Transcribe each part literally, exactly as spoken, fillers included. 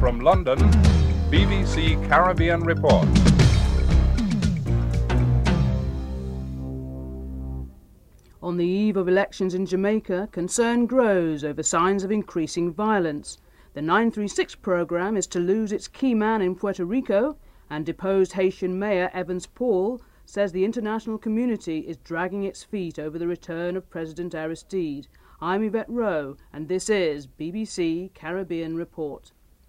From London, B B C Caribbean Report. On the eve of elections in Jamaica, concern grows over signs of increasing violence. The nine three six programme is to lose its key man in Puerto Rico, and deposed Haitian Mayor Evans Paul says the international community is dragging its feet over the return of President Aristide. I'm Yvette Rowe, and this is B B C Caribbean Report.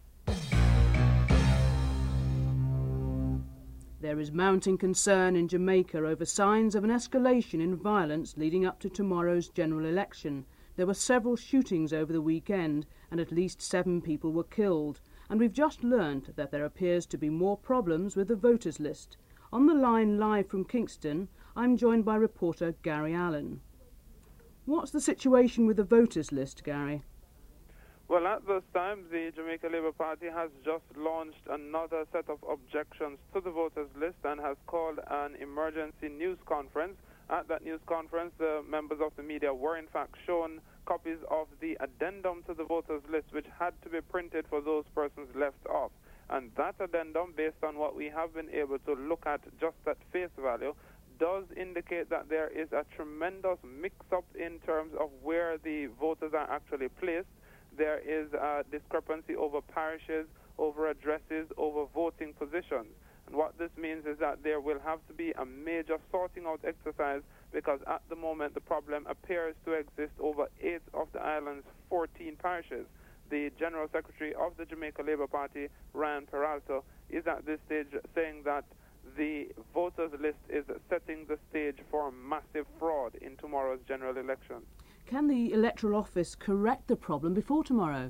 There is mounting concern in Jamaica over signs of an escalation in violence leading up to tomorrow's general election. There were several shootings over the weekend and at least seven people were killed. And we've just learnt that there appears to be more problems with the voters list. On the line live from Kingston, I'm joined by reporter Gary Allen. What's the situation with the voters list, Gary? Well, at this time, the Jamaica Labour Party has just launched another set of objections to the voters list and has called an emergency news conference. At that news conference, the members of the media were in fact shown copies of the addendum to the voters list, which had to be printed for those persons left off. And that addendum, based on what we have been able to look at just at face value, does indicate that there is a tremendous mix-up in terms of where the voters are actually placed. There is a discrepancy over parishes, over addresses, over voting positions. And what this means is that there will have to be a major sorting out exercise, because at the moment the problem appears to exist over eight of the island's fourteen parishes. The General Secretary of the Jamaica Labour Party, Ryan Peralta, is at this stage saying that the voters list is setting the stage for massive fraud in tomorrow's general election. Can the Electoral Office correct the problem before tomorrow?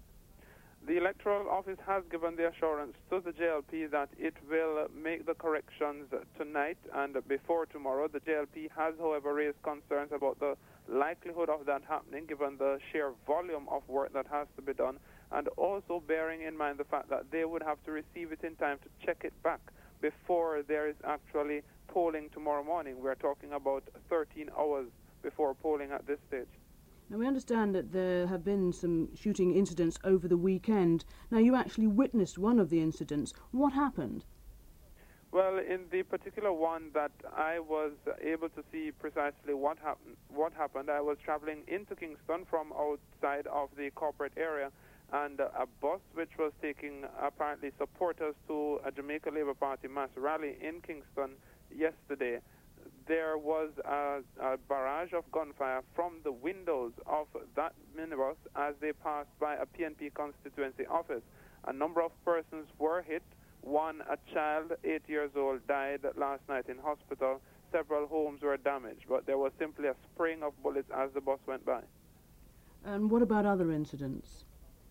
The Electoral Office has given the assurance to the J L P that it will make the corrections tonight and before tomorrow. The J L P has, however, raised concerns about the likelihood of that happening, given the sheer volume of work that has to be done, and also bearing in mind the fact that they would have to receive it in time to check it back before there is actually polling tomorrow morning. We're talking about thirteen hours before polling at this stage. Now, we understand that there have been some shooting incidents over the weekend. Now, you actually witnessed one of the incidents. What happened? Well, in the particular one that I was able to see precisely what happened, what happened, I was traveling into Kingston from outside of the corporate area, and a bus which was taking apparently supporters to a Jamaica Labour Party mass rally in Kingston yesterday. There was a, a barrage of gunfire from the windows of that minibus as they passed by a P N P constituency office. A number of persons were hit. One, a child, eight years old, died last night in hospital. Several homes were damaged, but there was simply a spraying of bullets as the bus went by. And what about other incidents?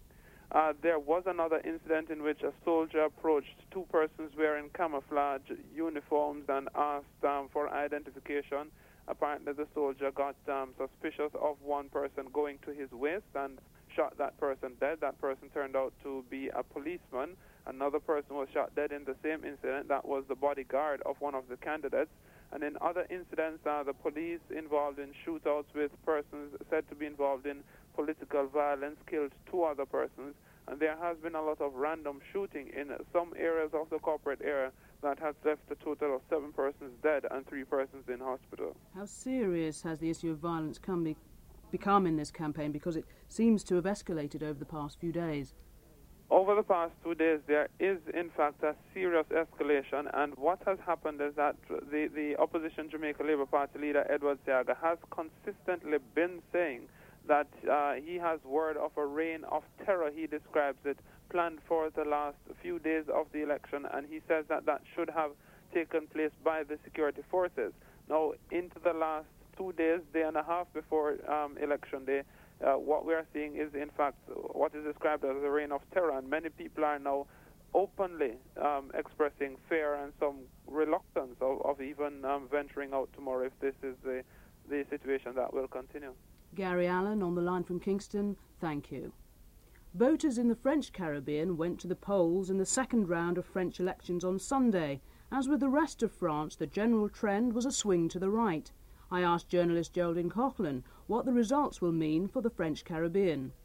Uh, there was another incident in which a soldier approached two persons wearing camouflage uniforms and asked um, for identification. Apparently the soldier got um, suspicious of one person going to his waist and shot that person dead. That person turned out to be a policeman. Another person was shot dead in the same incident. That was the bodyguard of one of the candidates. And in other incidents, uh, the police involved in shootouts with persons said to be involved in political violence killed two other persons. And there has been a lot of random shooting in some areas of the corporate area that has left a total of seven persons dead and three persons in hospital. How serious has the issue of violence come be become in this campaign? Because it seems to have escalated over the past few days. Over the past two days, there is, in fact, a serious escalation, and what has happened is that the, the opposition Jamaica Labour Party leader, Edward Seaga, has consistently been saying that uh, he has word of a reign of terror, he describes it, planned for the last few days of the election, and he says that that should have taken place by the security forces. Now, into the last two days, day and a half before um, election day, Uh, what we are seeing is, in fact, what is described as a reign of terror, and many people are now openly um, expressing fear and some reluctance of, of even um, venturing out tomorrow if this is the, the situation that will continue. Gary Allen on the line from Kingston, thank you. Voters in the French Caribbean went to the polls in the second round of French elections on Sunday. As with the rest of France, the general trend was a swing to the right. I asked journalist Geraldine Coughlin what the results will mean for the French Caribbean.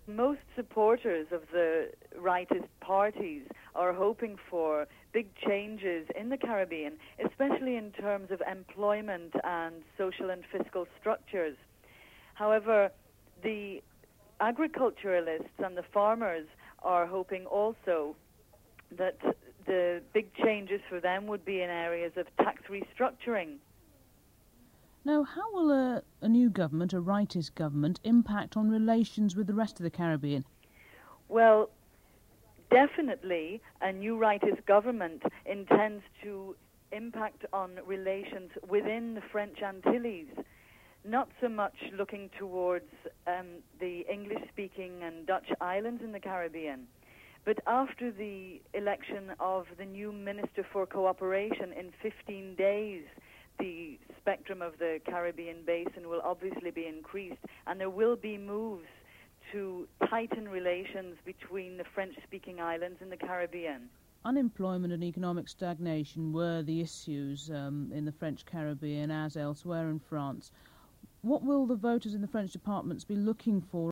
Most supporters of the rightist parties are hoping for big changes in the Caribbean, especially in terms of employment and social and fiscal structures. However, the agriculturalists and the farmers are hoping also that the big changes for them would be in areas of tax restructuring. Now, how will a, a new government, a rightist government, impact on relations with the rest of the Caribbean? Well, definitely a new rightist government intends to impact on relations within the French Antilles, not so much looking towards um, the English-speaking and Dutch islands in the Caribbean. But after the election of the new Minister for Cooperation in fifteen days, the spectrum of the Caribbean basin will obviously be increased, and there will be moves to tighten relations between the French-speaking islands in the Caribbean. Unemployment and economic stagnation were the issues um, in the French Caribbean as elsewhere in France. What will the voters in the French departments be looking for